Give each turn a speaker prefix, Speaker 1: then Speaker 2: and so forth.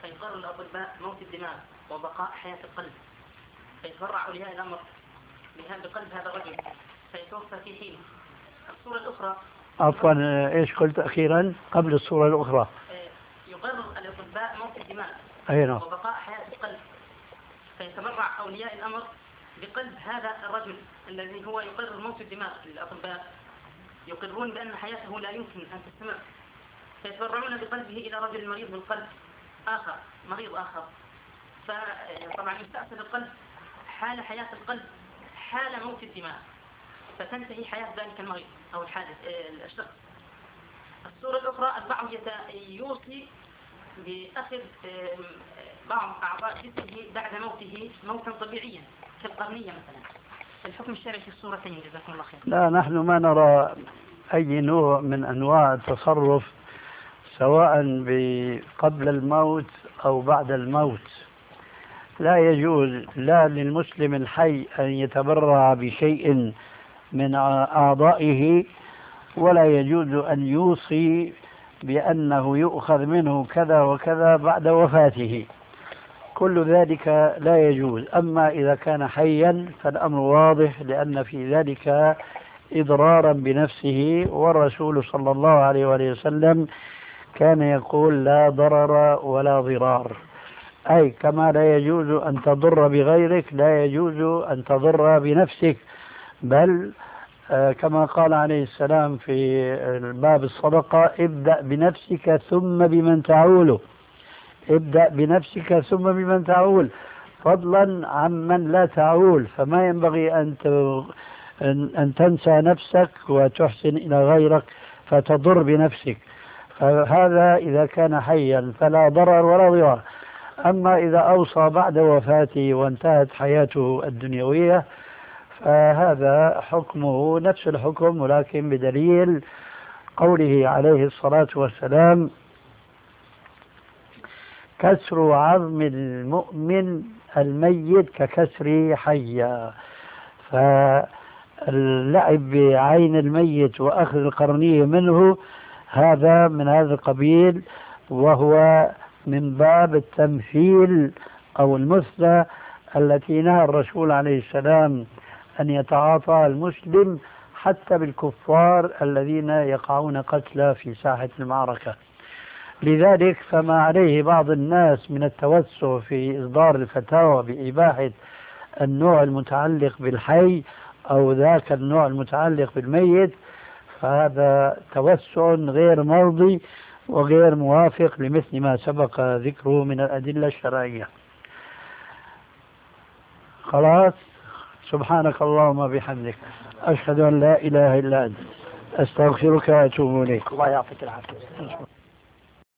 Speaker 1: فيقرر الأطباء موت الدماغ وبقاء حياة القلب، فيتبرع أولياء الأمر بقلب هذا الرجل فيتوفى في حينه. الصورة الأخرى،
Speaker 2: عفوا إيش قلت أخيرا قبل الصورة الأخرى؟
Speaker 1: يقرر الأطباء موت الدماغ
Speaker 2: أيوة.
Speaker 1: وبقاء حياة القلب، فيتبرع أولياء الأمر بقلب هذا الرجل الذي هو يقرر موت الدماغ. الأطباء يقررون بأن حياته لا يمكن أن تستمر، فيتبرعون بقلبه إلى رجل مريض بالقلب آخر، مريض آخر. فطبعا يستأصل القلب حال حياة القلب حال موت الدماغ، فتنتهي حياة ذلك المريض أو الشخص. الصورة الأخرى، البعض يوصي بأخذ بعض أعضاء جسمه بعد موته موتا طبيعيا كالقرنية مثلا. الحكم الشرعي في الصورتين جزاكم الله خير.
Speaker 2: لا، نحن ما نرى أي نوع من أنواع التصرف سواء قبل الموت أو بعد الموت. لا يجوز لا للمسلم الحي أن يتبرع بشيء من أعضائه، ولا يجوز أن يوصي بأنه يؤخذ منه كذا وكذا بعد وفاته. كل ذلك لا يجوز. أما إذا كان حيا فالأمر واضح، لأن في ذلك إضرارا بنفسه، والرسول صلى الله عليه وآله وسلم كان يقول لا ضرر ولا ضرار، أي كما لا يجوز أن تضر بغيرك لا يجوز أن تضر بنفسك. بل كما قال عليه السلام في باب الصدقة: ابدأ بنفسك ثم بمن تعوله. ابدأ بنفسك ثم بمن تعول، فضلا عمن لا تعول. فما ينبغي أن تنسى نفسك وتحسن إلى غيرك فتضر بنفسك. فهذا إذا كان حيا فلا ضرر ولا ضرار. أما إذا أوصى بعد وفاته وانتهت حياته الدنيوية فهذا حكمه نفس الحكم، ولكن بدليل قوله عليه الصلاة والسلام: كسر عظم المؤمن الميت ككسر حيا. فاللعب بعين الميت وأخذ القرنية منه هذا من هذا القبيل، وهو من باب التمثيل أو المثلى التي نهى الرسول عليه السلام أن يتعاطى المسلم حتى بالكفار الذين يقعون قتلى في ساحة المعركة. لذلك فما عليه بعض الناس من التوسع في إصدار الفتاوى بإباحة النوع المتعلق بالحي أو ذاك النوع المتعلق بالميت، فهذا توسع غير مرضي وغير موافق لمثل ما سبق ذكره من الأدلة الشرعية. خلاص، سبحانك اللهم بحمدك، أشهد أن لا إله إلا أنت، أستغفرك وأتوب إليك.
Speaker 3: الله يعطيك العافية.